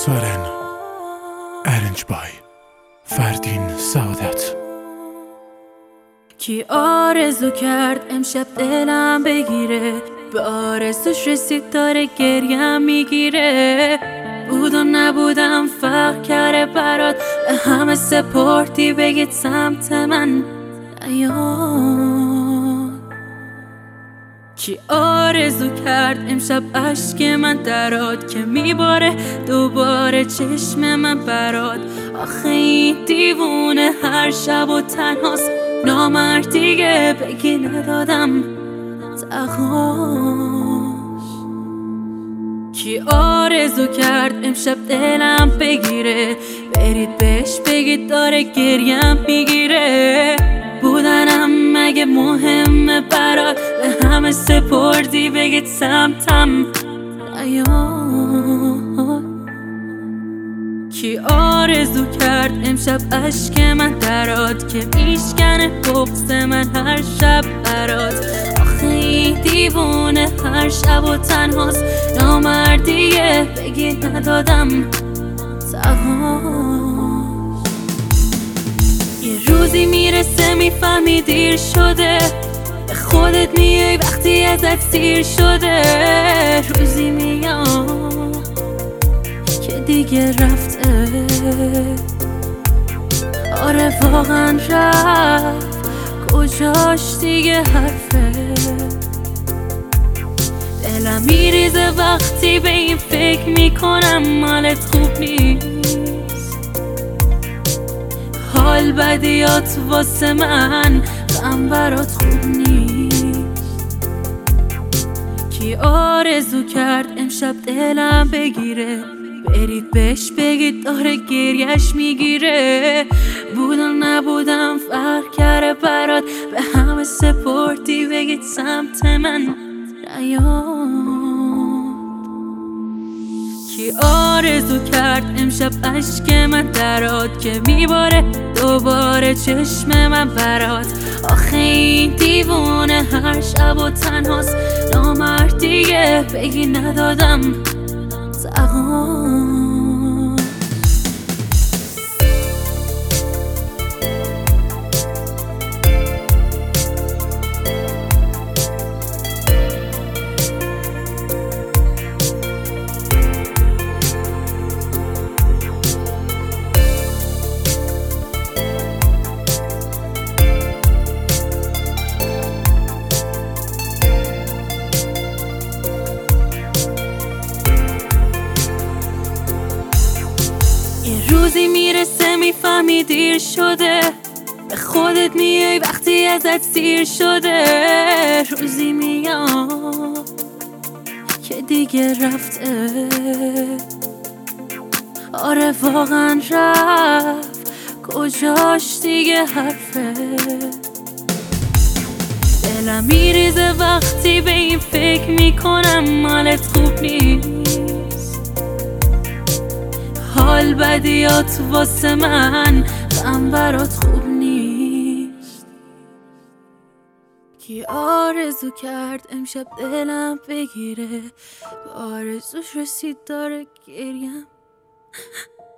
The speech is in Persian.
سورن ارنج بای فردین سعادت. کی آرزو کرد امشب دلم بگیره، به آرزوش رسید داره گریم میگیره. بود و نبودم فرق کرده برات، به همه سپردی بگید سمت من نیاد. کی آرزو کرد امشب اشک من درات، که میباره دوباره چشم من برات. آخه این دیوونه هر شب و تنهاست، نامرد دیگه بگی ندادم تقاش. کی آرزو کرد امشب دلم بگیره، برید بهش بگید داره گریم میگیره. بودنم مگه مهمه برات، به همه سپردی بگید سمتم نیاد. کی آرزو کرد امشب اشک من درات، که میشکنه بغض من هر شب برات. آخه این دیوونه هر شب و تنهاست، نامردیه بگی ندادم تقاش. یه روزی میرسه میفهمی دیر شده، به خودت میای وقتی ازت سیر شده. روزی میاد که دیگه رفته، آره واقعا رفت، کجاش دیگه حرفه. دلم میریزه وقتی به این فکر میکنم حالت خوب نیست. حال بدیات واسه من، غم برات خوب نیست. کی آرزو کرد امشب دلم بگیره، برید بهش بگید داره گریش میگیره. بود و نبودم فرق کرده برات، به همه سپردی بگید سمت من نیاد. کی آرزو کرد امشب اشک من درات، که میباره دوباره چشم من برات. آخه این دیوونه هر شب و تنهاست، نامرد دیگه بگی ندادم تقاش. روزی میرسه میفهمی دیر شده، به خودت میای وقتی ازت سیر شده. روزی میاد که دیگه رفته، آره واقعا رفت، کجاش دیگه حرفه. دلم میریزه وقتی به این فکر میکنم حالت خوب نیست. حال بدیات واسه من، غم برات خوب نیست. کی آرزو کرد امشب دلم بگیره، به آرزوش رسید داره گریم